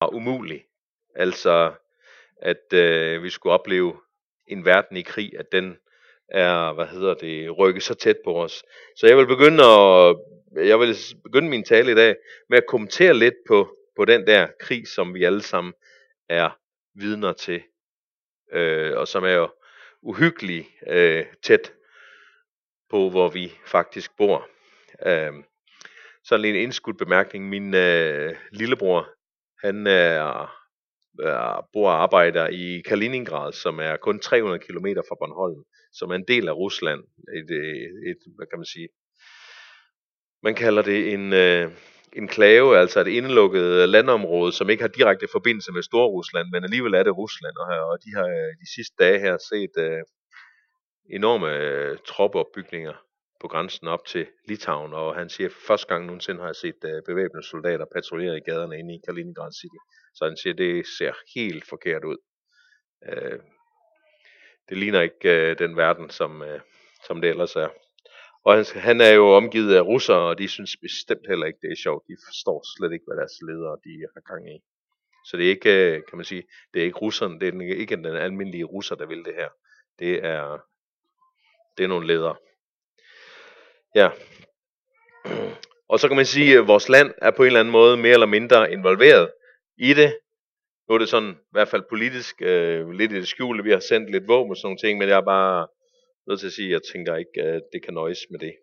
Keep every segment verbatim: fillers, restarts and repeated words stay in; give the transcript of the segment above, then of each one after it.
fra umulig. Altså, at øh, vi skulle opleve en verden i krig, at den er, hvad hedder det, rykket så tæt på os. Så jeg vil begynde at, jeg vil begynde min tale i dag med at kommentere lidt på, på den der krig, som vi alle sammen er vidner til, øh, og som er jo uhyggelig øh, tæt på, hvor vi faktisk bor. Øh, sådan en indskudt bemærkning. Min øh, lillebror, han er, er, bor og arbejder i Kaliningrad, som er kun tre hundrede kilometer fra Bornholm, som er en del af Rusland. Et, et, et hvad kan man sige? Man kalder det en øh, enklave, altså et indelukket landområde, som ikke har direkte forbindelse med Storrusland, men alligevel er det Rusland. Og, og de har de sidste dage her set øh, enorme øh, troppeopbygninger på grænsen op til Litauen, og han siger, at første gang nogensinde har jeg set øh, bevæbnede soldater patruljere i gaderne inde i Kaliningrad City. Så han siger, at det ser helt forkert ud. Øh, det ligner ikke øh, den verden, som, øh, som det ellers er. Og han, han er jo omgivet af russere, og de synes bestemt heller ikke, det er sjovt. De forstår slet ikke, hvad deres ledere de har gang i. Så det er ikke, kan man sige, det er ikke russerne, det er ikke den almindelige russer, der vil det her. Det er, det er nogle ledere. Ja. Og så kan man sige, at vores land er på en eller anden måde mere eller mindre involveret i det. Nu er det sådan, i hvert fald politisk, øh, lidt i det skjulte. Vi har sendt lidt våben og sådan nogle ting, men jeg er bare nødt til at sige, at jeg tænker ikke, at det kan nøjes med det.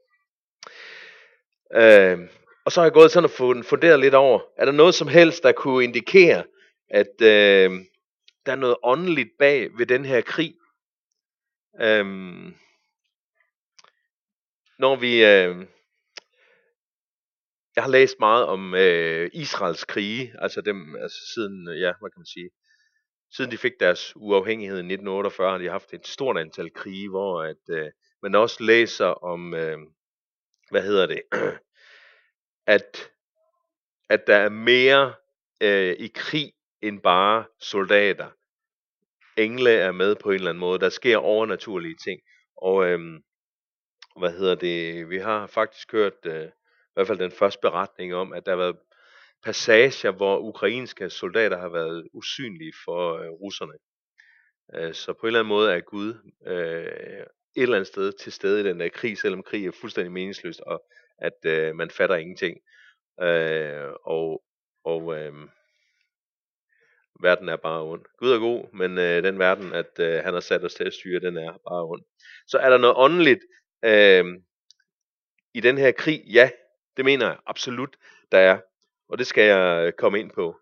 Øh, og så har jeg gået sådan og funderet lidt over, er der noget som helst, der kunne indikere, at øh, der er noget åndeligt bag ved den her krig? Øh, når vi... Øh, Jeg har læst meget om øh, Israels krige, altså dem, altså siden, ja, hvad kan man sige, siden de fik deres uafhængighed i nitten otteogfyrre, har de haft et stort antal krige, hvor at, øh, man også læser om, øh, hvad hedder det, at, at der er mere øh, i krig end bare soldater. Engle er med på en eller anden måde, der sker overnaturlige ting, og øh, hvad hedder det, vi har faktisk hørt... Øh, I hvert fald den første beretning om, at der har været passager, hvor ukrainske soldater har været usynlige for øh, russerne. Øh, så på en eller anden måde er Gud øh, et eller andet sted til stede i den der krig, selvom krig er fuldstændig meningsløst, og at øh, man fatter ingenting. Øh, og og øh, verden er bare ond. Gud er god, men øh, den verden, at øh, han har sat os til at styre, den er bare ond. Så er der noget åndeligt øh, i den her krig? Ja. Det mener jeg absolut, der er. Og det skal jeg komme ind på.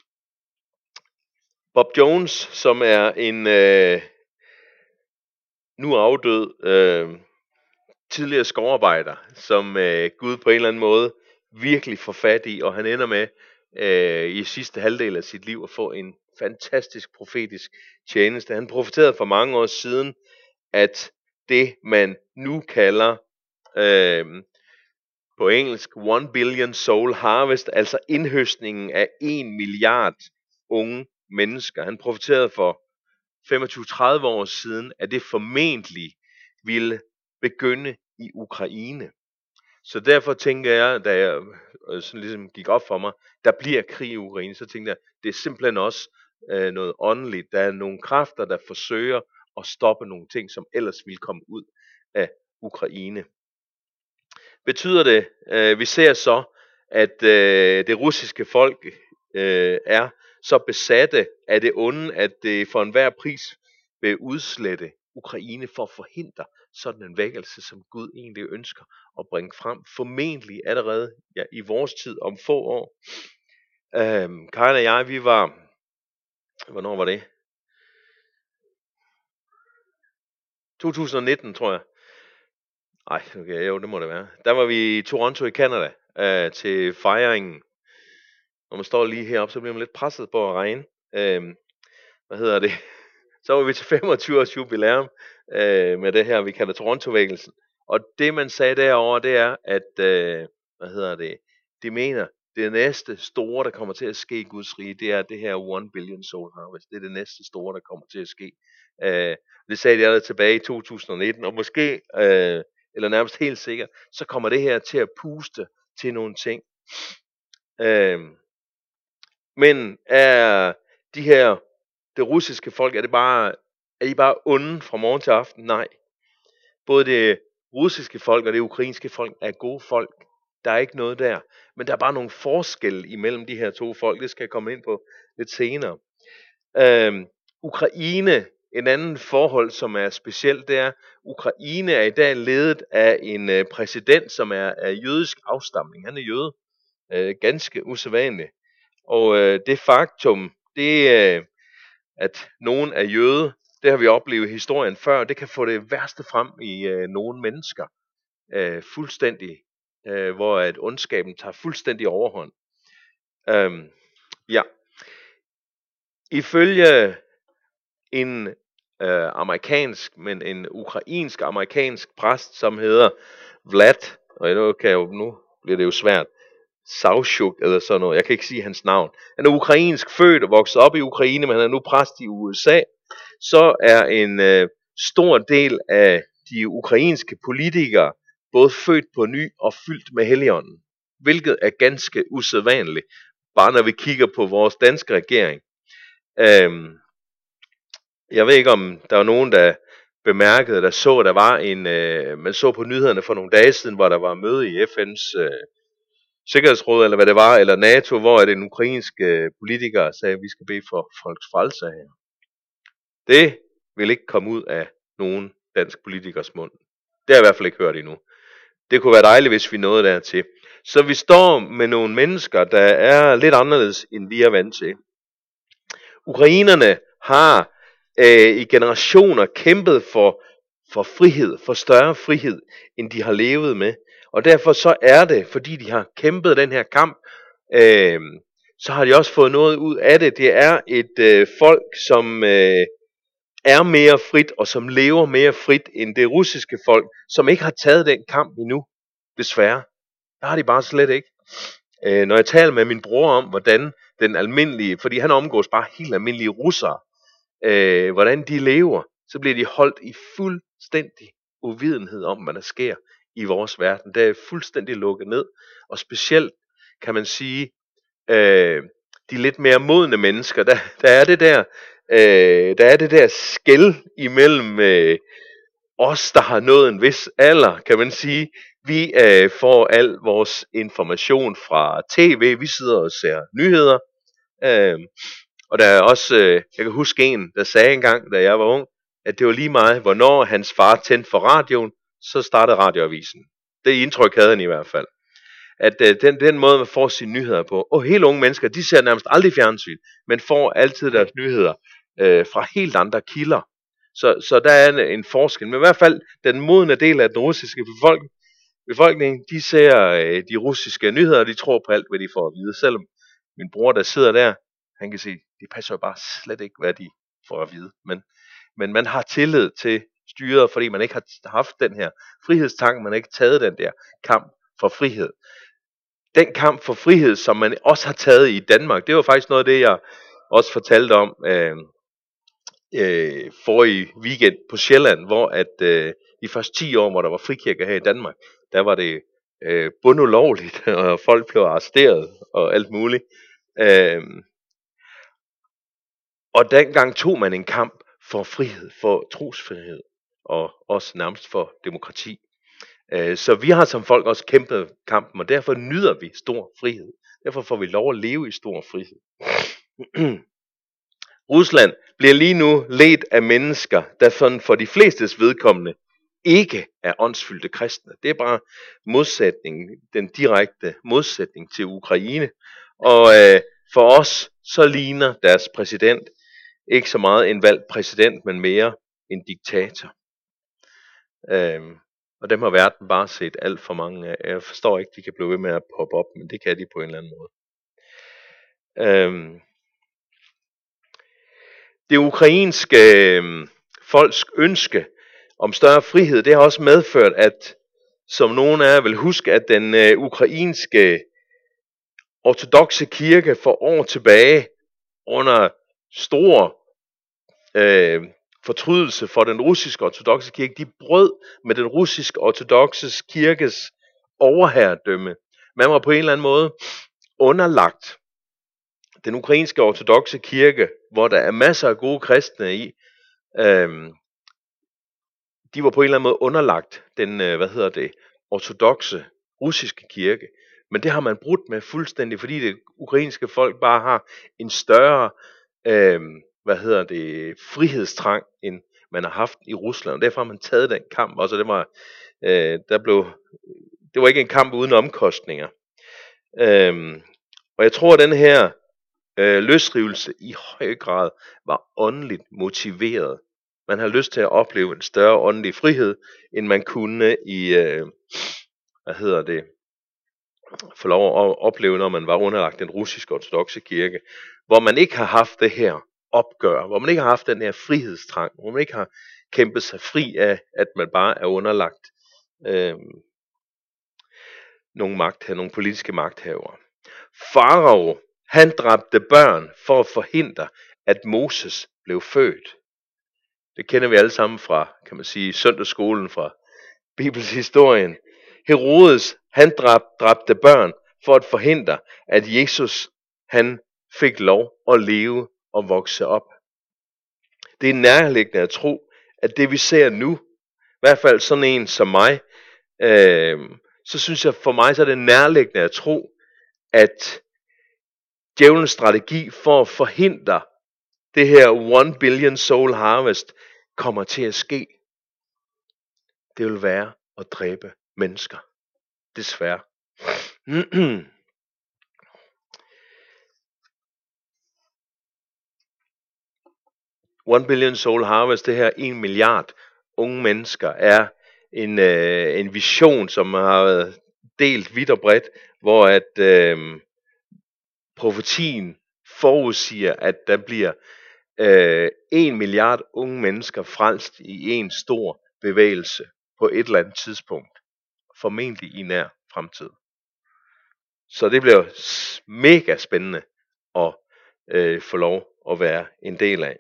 Bob Jones, som er en øh, nu afdød øh, tidligere skovarbejder, som øh, Gud på en eller anden måde virkelig får fat i, og han ender med øh, i sidste halvdel af sit liv at få en fantastisk profetisk tjeneste. Han profeterede for mange år siden, at det man nu kalder... Øh, på engelsk, one billion soul harvest, altså indhøstningen af en milliard unge mennesker. Han profeterede for femogtyve til tredive år siden, at det formentlig ville begynde i Ukraine. Så derfor tænker jeg, da jeg sådan ligesom gik op for mig, der bliver krig i Ukraine, så tænkte jeg, det er simpelthen også øh, noget åndeligt. Der er nogle kræfter, der forsøger at stoppe nogle ting, som ellers ville komme ud af Ukraine. Betyder det, øh, vi ser så, at øh, det russiske folk øh, er så besatte af det onde, at det for enhver pris vil udslette Ukraine for at forhindre sådan en vækkelse, som Gud egentlig ønsker at bringe frem, formentlig allerede ja, i vores tid om få år. Øh, Karin og jeg, vi var, hvornår var det? to tusind nitten, tror jeg. Ej, okay, jo, det må det være. Der var vi i Toronto i Canada øh, til fejringen. Når man står lige heroppe, så bliver man lidt presset på at regne. Øh, hvad hedder det? Så var vi til femogtyve års jubilæum øh, med det her, vi kalder Toronto-vækkelsen. Og det man sagde derovre, det er, at øh, hvad hedder det? De mener, det næste store, der kommer til at ske i Guds rige, det er det her one billion soul harvest. Det er det næste store, der kommer til at ske. Øh, det sagde de allerede tilbage i to tusind nitten, og måske... Øh, eller nærmest helt sikkert, så kommer det her til at puste til nogle ting. Øhm, Men er de her, det russiske folk, er det bare, er de bare onde fra morgen til aften? Nej. Både det russiske folk og det ukrainske folk er gode folk. Der er ikke noget der. Men der er bare nogle forskelle imellem de her to folk. Det skal jeg komme ind på lidt senere. Øhm, Ukraine, en anden forhold, som er specielt, det er, Ukraine er i dag ledet af en øh, præsident, som er af jødisk afstamning. Han er jøde. Øh, ganske usædvanligt. Og øh, det faktum, det øh, at nogen er jøde, det har vi oplevet i historien før, det kan få det værste frem i øh, nogle mennesker. Øh, fuldstændig, øh, hvor at ondskaben tager fuldstændig overhånd. Øhm, ja. Ifølge en øh, amerikansk, men en ukrainsk-amerikansk præst, som hedder Vlad, og nu, kan jeg jo, nu bliver det jo svært, Savchuk eller sådan noget, jeg kan ikke sige hans navn. Han er ukrainsk født og vokset op i Ukraine, men han er nu præst i U S A. Så er en øh, stor del af de ukrainske politikere både født på ny og fyldt med Helligånden, hvilket er ganske usædvanligt, bare når vi kigger på vores danske regering. Øhm, jeg ved ikke, om der var nogen, der bemærkede, der så, der var en, øh, man så på nyhederne for nogle dage siden, hvor der var møde i F N's øh, Sikkerhedsråd, eller hvad det var, eller NATO, hvor den ukrainske politiker sagde, at vi skal bede for folks frelse her. Det vil ikke komme ud af nogen dansk politikers mund. Det har jeg i hvert fald ikke hørt endnu. Det kunne være dejligt, hvis vi nåede dertil. Så vi står med nogle mennesker, der er lidt anderledes, end vi er vant til. Ukrainerne har øh, i generationer kæmpet for, for frihed, for større frihed, end de har levet med. Og derfor så er det, fordi de har kæmpet den her kamp, øh, så har de også fået noget ud af det. Det er et øh, folk, som øh, er mere frit, og som lever mere frit end det russiske folk, som ikke har taget den kamp endnu, desværre. Der har de bare slet ikke. Øh, når jeg taler med min bror om, hvordan den almindelige, fordi han omgås bare helt almindelige russere, øh, hvordan de lever, så bliver de holdt i fuldstændig uvidenhed om, hvad der sker i vores verden. Det er fuldstændig lukket ned, og specielt kan man sige, øh, de lidt mere modne mennesker, der, der er det der, øh, der er det der skel imellem øh, os, der har nået en vis alder, kan man sige. Vi øh, får al vores information fra tv, vi sidder og ser nyheder, øh, og der er også, øh, jeg kan huske en, der sagde engang, da jeg var ung, at det var lige meget, hvornår hans far tændte for radioen, så startede radioavisen. Det indtryk havde han i hvert fald. At øh, den, den måde, man får sine nyheder på. Og helt unge mennesker, de ser nærmest aldrig fjernsyn, men får altid deres nyheder øh, fra helt andre kilder. Så, så der er en, en forskel. Men i hvert fald, den modne del af den russiske befolkning, befolkning de ser øh, de russiske nyheder, og de tror på alt, hvad de får at vide. Selvom min bror, der sidder der, han kan sige, de passer jo bare slet ikke, hvad de får at vide. Men, men man har tillid til styret, fordi man ikke har haft den her frihedstank, man har ikke taget den der kamp for frihed. Den kamp for frihed, som man også har taget i Danmark, det var faktisk noget af det, jeg også fortalte om øh, øh, forrige weekend på Sjælland, hvor at øh, de første ti år, hvor der var frikirker her i Danmark, der var det øh, bundulovligt, og folk blev arresteret og alt muligt. Øh, og dengang tog man en kamp for frihed, for trosfrihed, og også nærmest for demokrati. Så vi har som folk også kæmpet kampen, og derfor nyder vi stor frihed. Derfor får vi lov at leve i stor frihed. Rusland bliver lige nu ledt af mennesker, der sådan for de flestes vedkommende ikke er åndsfyldte kristne. Det er bare modsætningen, den direkte modsætning til Ukraine. Og øh, for os, så ligner deres præsident ikke så meget en valgt præsident, men mere en diktator. Øhm, Og dem har verden bare set alt for mange af. Jeg forstår ikke, de kan blive ved med at poppe op, men det kan de på en eller anden måde. Øhm, det ukrainske øh, folks ønske om større frihed, det har også medført, at som nogen af jer vil huske, at den øh, ukrainske ortodokse kirke for år tilbage under stor øh, fortrydelse for den russiske ortodokse kirke, de brød med den russiske ortodokse kirkes overherredømme. Man var på en eller anden måde underlagt den ukrainske ortodokse kirke, hvor der er masser af gode kristne i, øh, de var på en eller anden måde underlagt den, øh, hvad hedder det, ortodokse russiske kirke. Men det har man brudt med fuldstændig, fordi det ukrainske folk bare har en større, øh, hvad hedder det, frihedstrang, end man har haft i Rusland. Og derfor har man taget den kamp. Også det var, øh, der blev, det var ikke en kamp uden omkostninger. Øh, og jeg tror, at den her øh, løsrivelse i høj grad var åndeligt motiveret. Man har lyst til at opleve en større åndelig frihed, end man kunne i, øh, hvad hedder det, få lov at opleve, når man var underlagt den russiske ortodokse kirke, hvor man ikke har haft det her opgør, hvor man ikke har haft den her frihedstrang, hvor man ikke har kæmpet sig fri af, at man bare er underlagt øh, nogle magthaver, nogle politiske magthavere. Farao, han dræbte børn for at forhindre, at Moses blev født. Det kender vi alle sammen fra, kan man sige, søndagsskolen, fra bibelshistorien. Herodes, han dræb, dræbte børn for at forhindre, at Jesus, han fik lov at leve og vokse op. Det er nærliggende at tro, at det vi ser nu, i hvert fald sådan en som mig, øh, så synes jeg, for mig så er det nærliggende at tro, at djævelens strategi for at forhindre det her one billion soul harvest kommer til at ske. Det vil være at dræbe mennesker. Desværre. one billion soul harvest, det her en milliard unge mennesker, er en, øh, en vision, som har været delt vidt og bredt, hvor at øh, profetien forudsiger, at der bliver øh, en milliard unge mennesker frelst i en stor bevægelse på et eller andet tidspunkt. Formentlig i nær fremtid. Så det bliver mega spændende at øh, få lov at være en del af.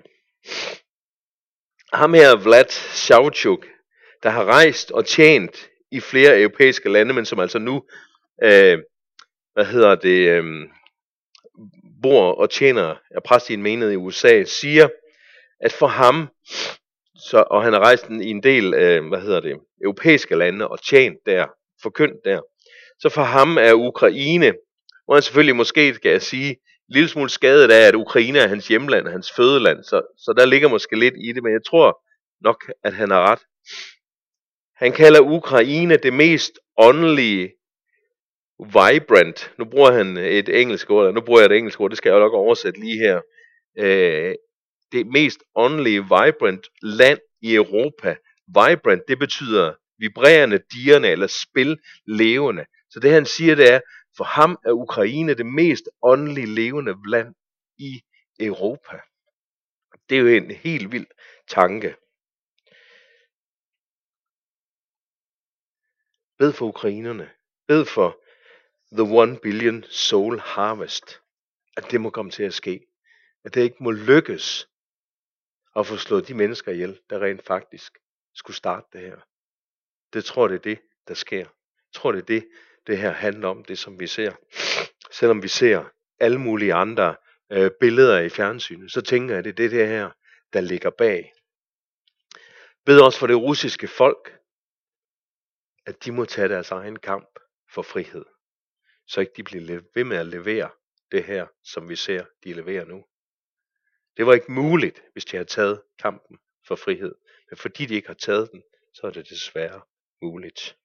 Ham her, Vlad Savchuk, der har rejst og tjent i flere europæiske lande, men som altså nu, øh, hvad hedder det, øh, bor og tjener, er præst i en menighed i U S A, siger, at for ham, så, og han har rejst i en del, øh, hvad hedder det, europæiske lande og tjent der, forkyndt der, så for ham er Ukraine, hvor han selvfølgelig måske, skal jeg sige, en lille smule skadet af, at Ukraine er hans hjemland, hans fødeland, så, så der ligger måske lidt i det, men jeg tror nok, at han har ret. Han kalder Ukraine det mest åndelige, vibrant, nu bruger han et engelsk ord, nu bruger jeg et engelsk ord, det skal jeg nok oversætte lige her, øh, det mest åndelige, vibrant land i Europa. Vibrant, det betyder vibrerende, dirrende eller spil levende. Så det han siger, det er, for ham er Ukraine det mest åndelige levende land i Europa. Det er jo en helt vild tanke. Bed for ukrainerne. Bed for the one billion soul harvest. At det må komme til at ske. At det ikke må lykkes at få slået de mennesker ihjel, der rent faktisk skulle starte det her. Det tror det er det, der sker. Jeg tror det er det, det her handler om, det som vi ser. Selvom vi ser alle mulige andre øh, billeder i fjernsynet, så tænker jeg, det er det, det her, der ligger bag. Bed også for det russiske folk, at de må tage deres egen kamp for frihed. Så ikke de bliver ved med at levere det her, som vi ser, de leverer nu. Det var ikke muligt, hvis de havde taget kampen for frihed. Men fordi de ikke har taget den, så er det desværre muligt.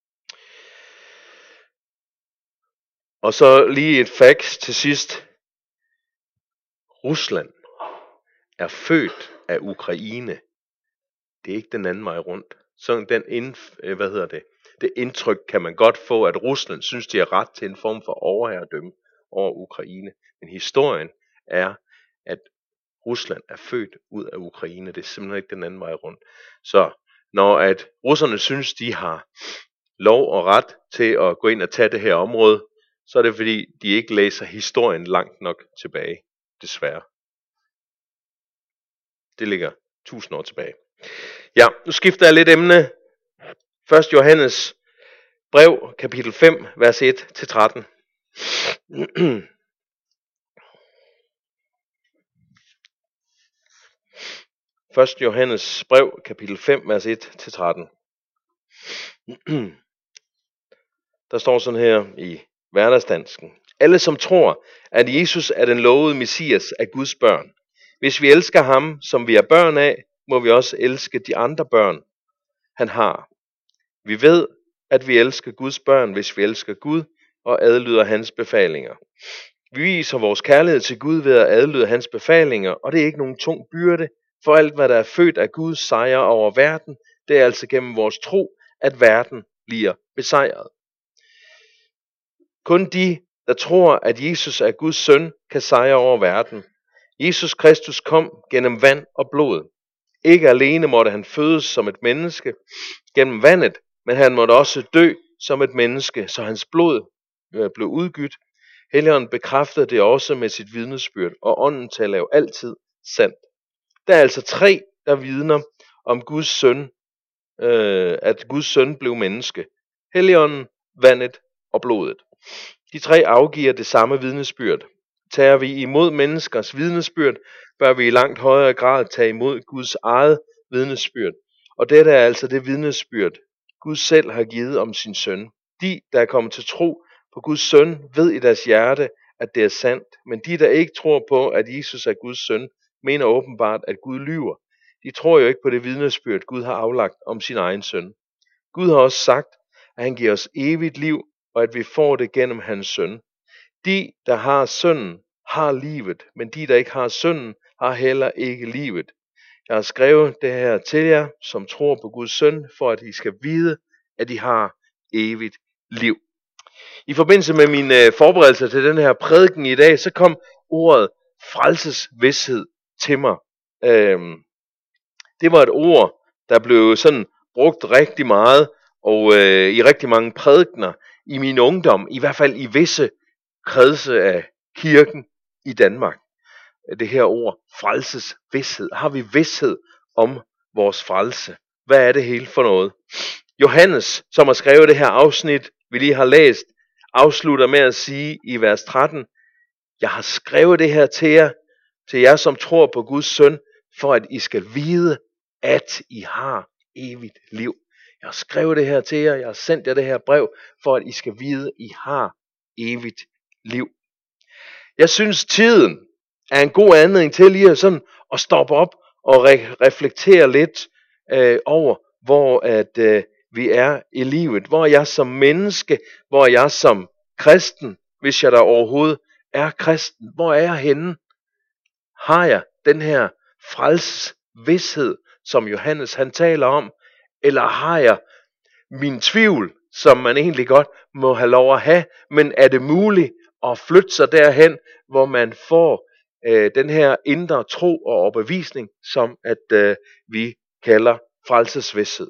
Og så lige et facts til sidst. Rusland er født af Ukraine. Det er ikke den anden vej rundt. Så den ind, hvad hedder det, det indtryk kan man godt få, at Rusland synes, de har ret til en form for overherredømme over Ukraine. Men historien er, at Rusland er født ud af Ukraine. Det er simpelthen ikke den anden vej rundt. Så når at russerne synes, de har lov og ret til at gå ind og tage det her område, så er det fordi, de ikke læser historien langt nok tilbage. Desværre. Det ligger tusind år tilbage. Ja, nu skifter jeg lidt emne. første Johannes brev, kapitel fem, vers et til tretten. første Johannes brev, kapitel fem, vers et til tretten. Der står sådan her i hverdagsdansken. Alle som tror, at Jesus er den lovede Messias, er Guds børn. Hvis vi elsker ham, som vi er børn af, må vi også elske de andre børn, han har. Vi ved, at vi elsker Guds børn, hvis vi elsker Gud og adlyder hans befalinger. Vi viser vores kærlighed til Gud ved at adlyde hans befalinger, og det er ikke nogen tung byrde, for alt hvad der er født af Gud sejrer over verden, det er altså gennem vores tro, at verden bliver besejret. Kun de, der tror, at Jesus er Guds søn, kan sejre over verden. Jesus Kristus kom gennem vand og blod. Ikke alene måtte han fødes som et menneske gennem vandet, men han måtte også dø som et menneske, så hans blod blev udgydt. Helligånden bekræftede det også med sit vidnesbyrd, og ånden taler jo altid sandt. Der er altså tre, der vidner om Guds søn, øh, at Guds søn blev menneske. Helligånden, vandet og blodet. De tre afgiver det samme vidnesbyrd. Tager vi imod menneskers vidnesbyrd, bør vi i langt højere grad tage imod Guds eget vidnesbyrd. Og dette er altså det vidnesbyrd, Gud selv har givet om sin søn. De, der er kommet til tro på Guds søn, ved i deres hjerte, at det er sandt. Men de, der ikke tror på, at Jesus er Guds søn, mener åbenbart, at Gud lyver. De tror jo ikke på det vidnesbyrd, Gud har aflagt om sin egen søn. Gud har også sagt, at han giver os evigt liv, og at vi får det gennem hans søn. De, der har sønnen, har livet, men de, der ikke har sønnen, har heller ikke livet. Jeg har skrevet det her til jer, som tror på Guds søn, for at I skal vide, at de har evigt liv. I forbindelse med min øh, forberedelse til den her prædiken i dag, så kom ordet frelsesvished til mig. Øhm, det var et ord, der blev sådan brugt rigtig meget, og øh, i rigtig mange prædikener i min ungdom, i hvert fald i visse kredse af kirken i Danmark. Det her ord, frelsesvished. Har vi vished om vores frelse? Hvad er det hele for noget? Johannes, som har skrevet det her afsnit, vi lige har læst, afslutter med at sige i vers tretten, jeg har skrevet det her til jer, til jer som tror på Guds søn, for at I skal vide, at I har evigt liv. Jeg har skrevet det her til jer, jeg har sendt jer det her brev, for at I skal vide, at I har evigt liv. Jeg synes, tiden er en god anledning til lige sådan at stoppe op og re- reflektere lidt øh, over, hvor at øh, vi er i livet. Hvor er jeg som menneske? Hvor er jeg som kristen, hvis jeg da overhovedet er kristen? Hvor er jeg henne? Har jeg den her frelsesvished, som Johannes han taler om? Eller har jeg min tvivl, som man egentlig godt må have lov at have? Men er det muligt at flytte sig derhen, hvor man får øh, den her indre tro og overbevisning, som at øh, vi kalder frelsesvished?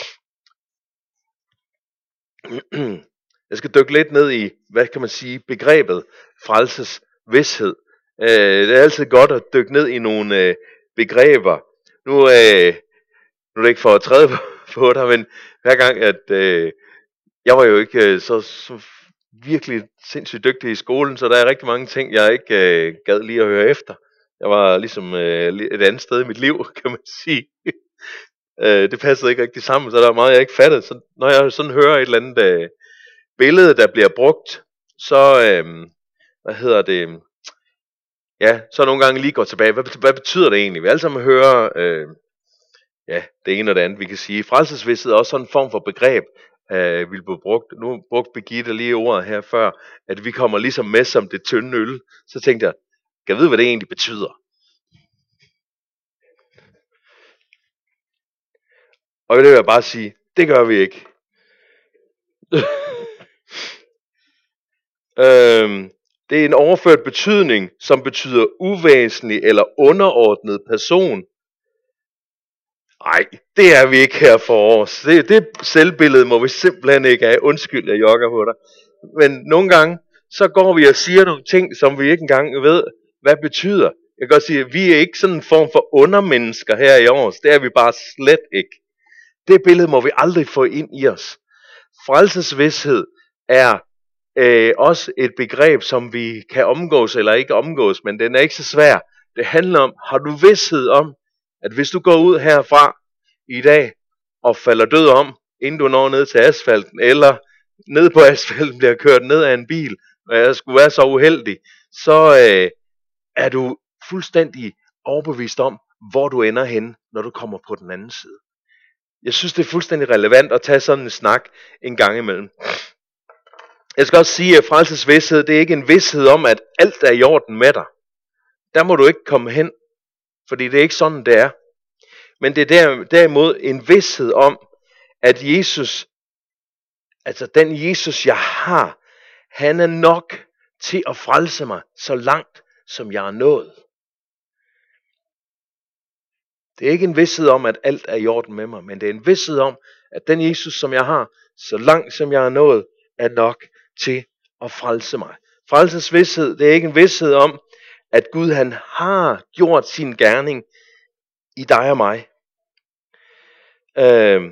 Jeg skal dykke lidt ned i, hvad kan man sige, begrebet frelsesvished. Øh, det er altid godt at dykke ned i nogle øh, begreber. Nu, øh, nu er det ikke for at træde på, på dig, men hver gang, at øh, jeg var jo ikke øh, så, så virkelig sindssygt dygtig i skolen, så der er rigtig mange ting, jeg ikke øh, gad lige at høre efter. Jeg var ligesom øh, et andet sted i mit liv, kan man sige. øh, det passede ikke rigtig sammen, så der er meget, jeg ikke fattede. Så når jeg sådan hører et eller andet øh, billede, der bliver brugt, så, øh, hvad hedder det, ja, så nogle gange lige går tilbage. Hvad, hvad betyder det egentlig? Vi alle sammen hører, øh, ja, det ene og det andet, vi kan sige. Frelsesvished er også sådan en form for begreb, øh, vil blive brugt. Nu brugte Birgitte lige ordet her før, at vi kommer ligesom med som det tynde øl. Så tænkte jeg, kan jeg vide, hvad det egentlig betyder? Og det vil jeg bare sige, det gør vi ikke. øhm, det er en overført betydning, som betyder uvæsentlig eller underordnet person. Nej, det er vi ikke her for os. Det, det selvbillede må vi simpelthen ikke have. Undskyld, jeg jogger på dig. Men nogle gange, så går vi og siger nogle ting, som vi ikke engang ved, hvad betyder. Jeg kan godt sige, at vi er ikke sådan en form for undermennesker her i års. Det er vi bare slet ikke. Det billede må vi aldrig få ind i os. Frelsesvished er øh, også et begreb, som vi kan omgås eller ikke omgås, men den er ikke så svær. Det handler om, har du vished om, at hvis du går ud herfra i dag og falder død om, inden du når ned til asfalten, eller ned på asfalten bliver kørt ned af en bil, og jeg skulle være så uheldig, så øh, er du fuldstændig overbevist om, hvor du ender hen, når du kommer på den anden side. Jeg synes, det er fuldstændig relevant at tage sådan en snak en gang imellem. Jeg skal også sige, at frelsesvidshed, det er ikke en vidshed om, at alt er i orden med dig. Der må du ikke komme hen, fordi det er ikke sådan, det er. Men det er derimod en vidshed om, at Jesus, altså den Jesus, jeg har, han er nok til at frelse mig så langt, som jeg er nået. Det er ikke en vidshed om, at alt er i orden med mig, men det er en vidshed om, at den Jesus, som jeg har, så langt som jeg er nået, er nok til at frelse mig. Frelsesvidshed, det er ikke en vidshed om, at Gud han har gjort sin gerning i dig og mig. Øh,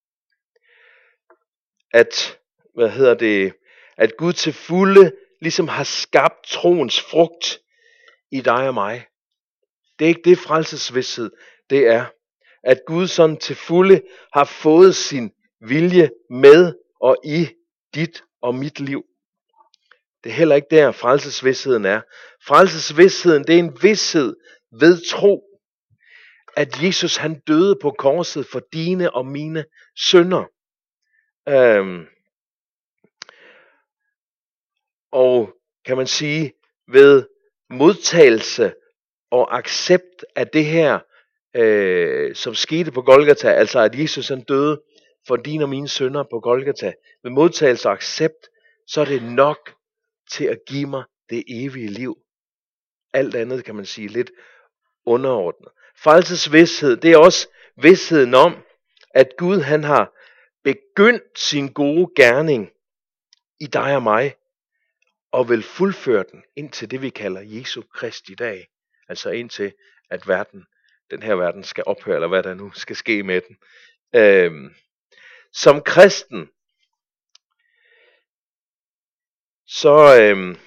at, hvad hedder det, at Gud til fulde ligesom har skabt troens frugt i dig og mig. Det er ikke det frelsesvidshed, det er. At Gud sådan til fulde har fået sin vilje med og i dit og mit liv. Det er heller ikke der frelsesvidsheden er. Frelsesvidsheden, det er en vidshed ved tro, at Jesus han døde på korset for dine og mine synder. Øhm, og kan man sige, ved modtagelse og accept af det her, øh, som skete på Golgata, altså at Jesus han døde for dine og mine synder på Golgata, ved modtagelse og accept, så er det nok til at give mig det evige liv. Alt andet kan man sige lidt underordnet. Frelsesvidshed, det er også vidsheden om, at Gud han har begyndt sin gode gerning i dig og mig, og vil fuldføre den indtil det vi kalder Jesu Kristi dag. Altså indtil at verden, den her verden skal ophøre, eller hvad der nu skal ske med den. Øhm, som kristen, så, øhm,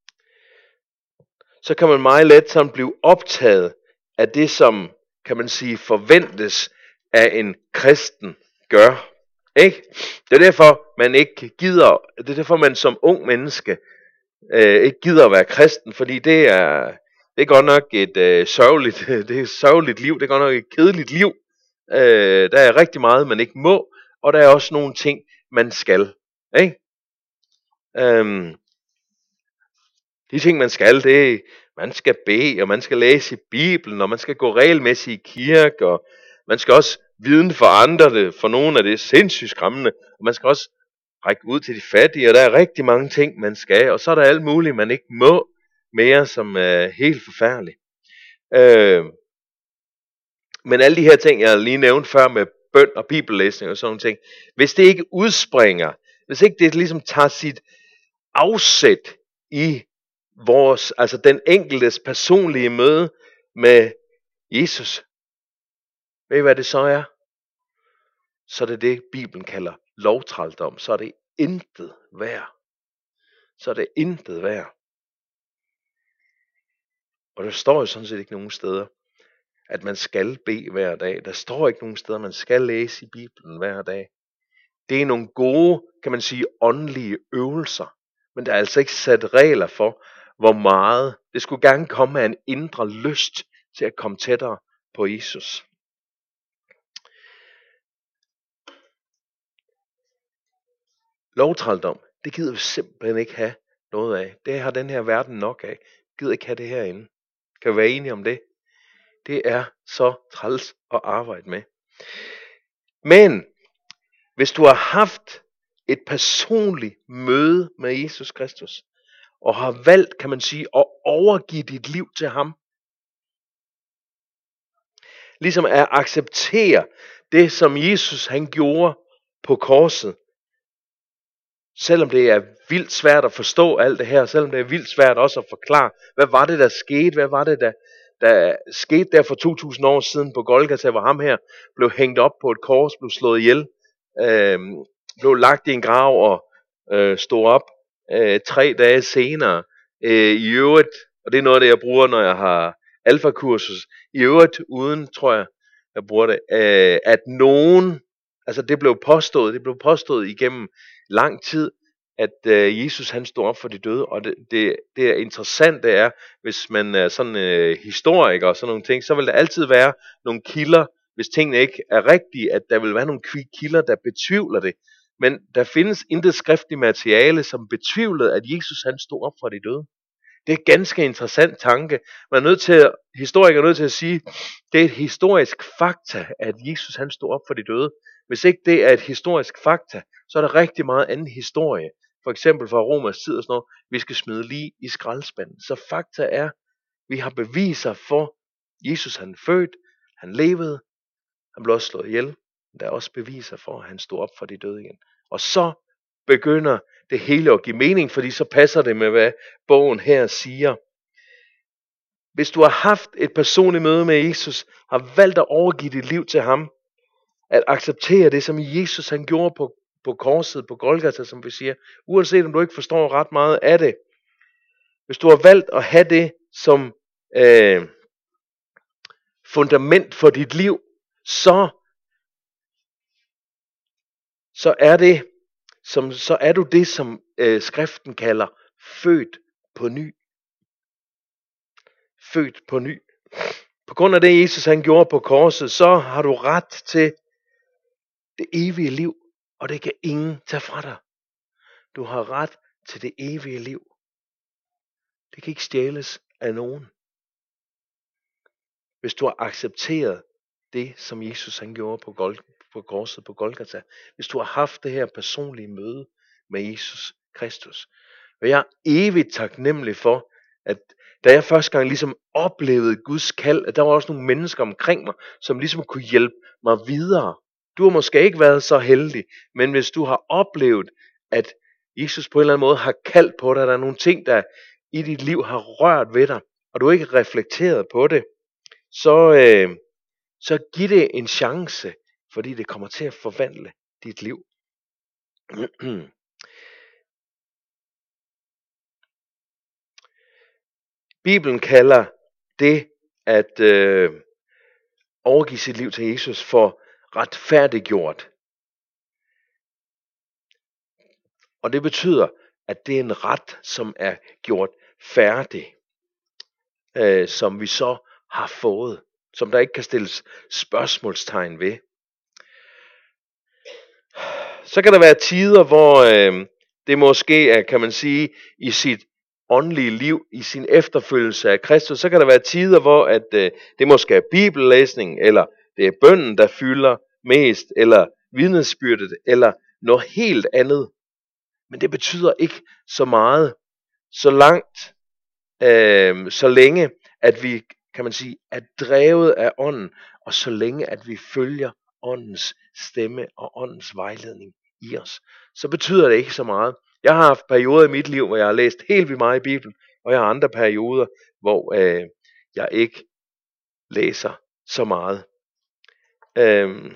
så kan man meget let sådan blive optaget af det, som kan man sige forventes af en kristen gør. Ikke? Det er derfor man ikke gider, det er derfor man som ung menneske øh, ikke gider at være kristen, fordi det er det er godt nok et øh, sørgeligt, det er et sørgeligt liv, det er godt nok et kedeligt liv. Øh, der er rigtig meget man ikke må, og der er også nogle ting man skal. Ikke? Øhm, de ting man skal, det er, man skal bede, og man skal læse i Bibelen, og man skal gå regelmæssigt i kirke, og man skal også viden for andre, det, for nogle af det er sindssygt skræmmende, og man skal også række ud til de fattige, og der er rigtig mange ting, man skal, og så er der alt muligt, man ikke må mere, som er helt forfærdeligt. Øh, men alle de her ting, jeg lige nævnte før med bøn og bibellæsning og sådan nogle ting, hvis det ikke udspringer, hvis ikke det ligesom tager sit afsæt i vores, altså den enkeltes personlige møde med Jesus, ved I hvad det så er? Så er det det, Bibelen kalder lovtrældom. Så er det intet værd. Så er det intet værd. Og der står jo sådan set ikke nogen steder, at man skal bede hver dag. Der står ikke nogen steder, man skal læse i Bibelen hver dag. Det er nogle gode, kan man sige, åndelige øvelser. Men der er altså ikke sat regler for, hvor meget. Det skulle gerne komme af en indre lyst til at komme tættere på Jesus. Lovtrældom, det gider vi simpelthen ikke have noget af. Det har den her verden nok af. Vi gider ikke have det herinde. Kan vi være enige om det? Det er så træls at arbejde med. Men hvis du har haft et personligt møde med Jesus Kristus, og har valgt, kan man sige, at overgive dit liv til ham, ligesom at acceptere det, som Jesus han gjorde på korset, selvom det er vildt svært at forstå alt det her, selvom det er vildt svært også at forklare, hvad var det, der skete, hvad var det, der, der skete der for to tusind år siden på Golgata, hvor ham her blev hængt op på et kors, blev slået ihjel, øh, blev lagt i en grav og øh, stod op øh, tre dage senere. Øh, I øvrigt, og det er noget af det, jeg bruger, når jeg har alfakursus, i øvrigt uden, tror jeg, jeg bruger det, øh, at nogen, altså det blev påstået, det blev påstået igennem lang tid, at øh, Jesus han stod op for de døde, og det, det, det er interessant, det er, hvis man er sådan øh, historiker og sådan nogle ting, så vil der altid være nogle kilder, hvis tingene ikke er rigtige, at der vil være nogle kilder, der betvivler det. Men der findes intet skriftligt materiale, som betvivlede, at Jesus han stod op for de døde. Det er en ganske interessant tanke. Man er nødt til at, historikere er nødt til at sige, det er et historisk fakta, at Jesus han stod op for de døde. Hvis ikke det er et historisk fakta, så er der rigtig meget anden historie. For eksempel fra Romers tid og sådan noget, vi skal smide lige i skraldespanden. Så fakta er, vi har beviser for, Jesus han født, han levede, han blev også slået ihjel. Der er også beviser for, at han stod op for de døde igen. Og så begynder det hele at give mening, fordi så passer det med, hvad bogen her siger. Hvis du har haft et personligt møde med Jesus, har valgt at overgive dit liv til ham, at acceptere det, som Jesus han gjorde på, på korset, på Golgata, som vi siger, uanset om du ikke forstår ret meget af det. Hvis du har valgt at have det som øh, fundament for dit liv, så, så er det Som, så er du det, som øh, skriften kalder født på ny. Født på ny. På grund af det, Jesus han gjorde på korset, så har du ret til det evige liv, og det kan ingen tage fra dig. Du har ret til det evige liv. Det kan ikke stjæles af nogen. Hvis du har accepteret det, som Jesus han gjorde på, Gol- på korset på Golgata. Hvis du har haft det her personlige møde med Jesus Kristus. Og jeg er evigt taknemmelig for, at da jeg første gang ligesom oplevede Guds kald, at der var også nogle mennesker omkring mig, som ligesom kunne hjælpe mig videre. Du har måske ikke været så heldig, men hvis du har oplevet, at Jesus på en eller anden måde har kaldt på dig, der er nogle ting, der i dit liv har rørt ved dig, og du ikke har reflekteret på det, så, øh, så giv det en chance, fordi det kommer til at forvandle dit liv. Bibelen kalder det at øh, overgive sit liv til Jesus for retfærdiggjort. Og det betyder, at det er en ret, som er gjort færdig, øh, som vi så har fået, som der ikke kan stilles spørgsmålstegn ved. Så kan der være tider, hvor øh, det måske er, kan man sige, i sit åndelige liv, i sin efterfølgelse af Kristus, så kan der være tider, hvor at, øh, det måske er bibellæsning, eller det er bønnen, der fylder mest, eller vidnesbyrdet, eller noget helt andet. Men det betyder ikke så meget, så langt, øh, så længe, at vi, kan man sige, er drevet af ånden, og så længe, at vi følger åndens stemme og åndens vejledning i os, så betyder det ikke så meget. Jeg har haft perioder i mit liv, hvor jeg har læst helt vildt meget i Bibelen, og jeg har andre perioder, hvor øh, jeg ikke læser så meget. Øh,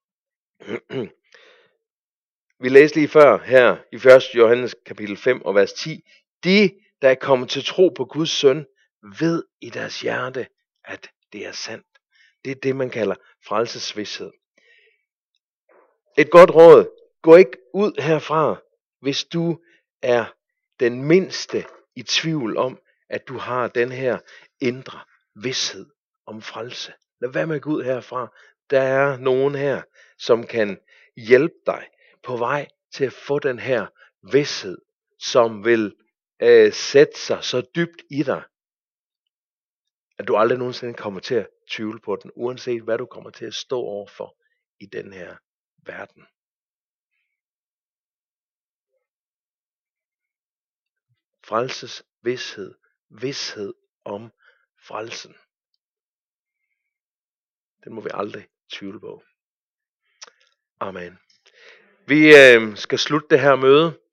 Vi læste lige før her i første Johannes kapitel fem og vers ti. De, der er kommet til tro på Guds søn, ved i deres hjerte, at det er sandt. Det er det, man kalder frelsesvished. Et godt råd. Gå ikke ud herfra, hvis du er den mindste i tvivl om, at du har den her indre vished om frelse. Lad være med at gå ud herfra. Der er nogen her, som kan hjælpe dig på vej til at få den her vished, som vil øh, sætte sig så dybt i dig, at du aldrig nogensinde kommer til at tvivle på den, uanset hvad du kommer til at stå overfor i den her verden. Frelses vished, vished om frelsen. Den må vi aldrig tvivle på. Amen. Vi øh, skal slutte det her møde